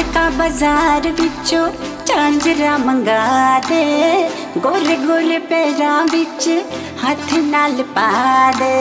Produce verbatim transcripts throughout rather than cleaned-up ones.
पालिका बाजार विचों झांजरा मंगा दे, गोरे गोरे पैरां विच हथ नाल पा दे।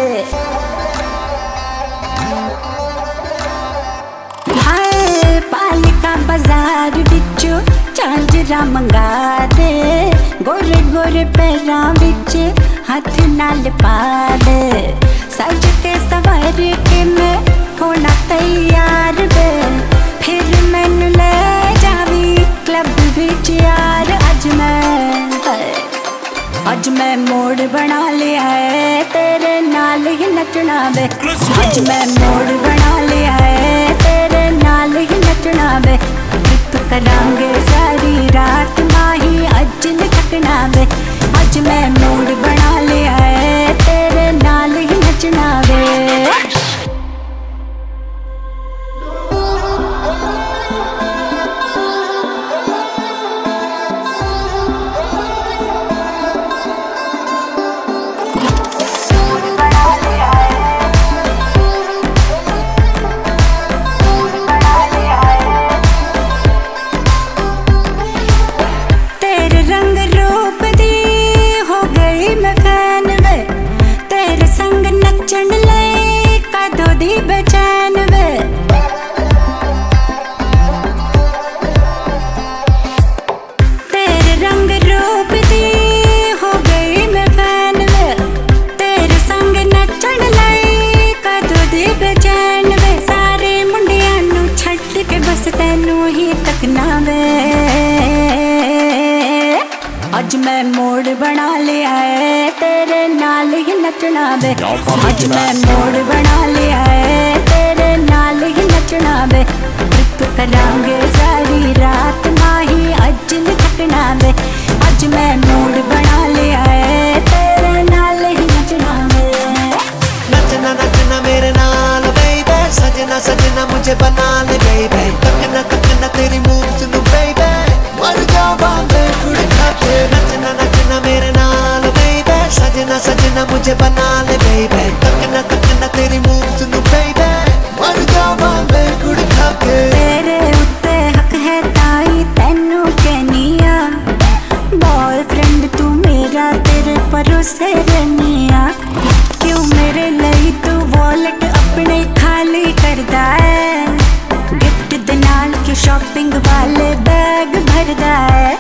हाय पालिका बाजार विचों झांजरा मंगा दे, गोरे गोरे पैरां विच हथ नाल पा दे। सज के सवर के मैं होना तैयार वे, फिर मैनू ले जावी क्लब विच यार। अज मैं अज मैं मोड़ बना लिया है, तेरे नाल ही नचना वे। अज मैं मोड़ बना लिया है, तेरे नाल ही नचना वे। ट्रिप करांगे सारी रात माही, अज नहीं थकना वे। अज मैं मोड़ बना लिया है, तेरे नाल ही नचना वे। अज मैं मोड़ बना लिया है, तेरे नाल ही नचना वे। अज मैं मोड़ बना लिया है, तेरे नाल ही नचना वे। ट्रिप करांगे सारी रात माही, अज नहीं थकना वे। अज मैं मोड़ बना लिया है, तेरे नाल ही नचना वे। नचना नचना मेरे नाल बेबे, सजना सजना मुझे बना ले बेबे। ककना ककना तेरी मूव्स नु बेबे, मर जावा मैं कुड़ खाके। नचना नचना मेरे नाल बेबे, सजना सजना मुझे बना ले बेबे। ककना ककना तेरी मूव्स नु बेबे, मर जावा मैं कुड़ खाके। तेरे उत्ते हक है ताई तैनू कहनिया, बॉयफ्रेंड तू मेरा तेरे भरोसे रहनिया। क्यों मेरे लिए तू वॉलेट अपने खाली करदा है, गिफ्ट दे नाल क्यों शॉपिंग वाले बैग भरदा है।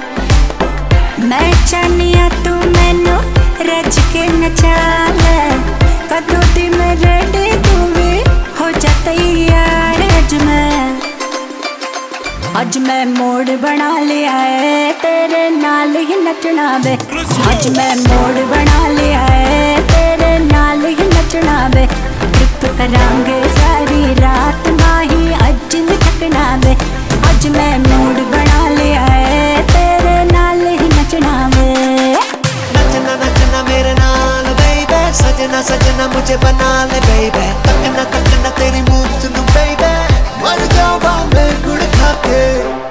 मैं चाहनिया तू मैनू रज के नचा ले, कदों दी मैं रेडी तू भी हो जा तैयार। अज मैं अज मैं मोड़ बना लिया है, तेरे नाल ही नचना वे। अज मैं मोड़ बना लिया है, तेरे नाल ही नचना वे। ट्रिप करांगे सारी रात माही, अज नहीं थकना वे। अज मैं मोड़ बना लिया है, तेरे नाल ही नचना वे। नचना नचना मेरे नाल बेबे, सजना सजना मुझे बना ले बेबे। ककना ककना तेरी मूव्स नु बेबे, मर जावा मैं गुड़ खाके।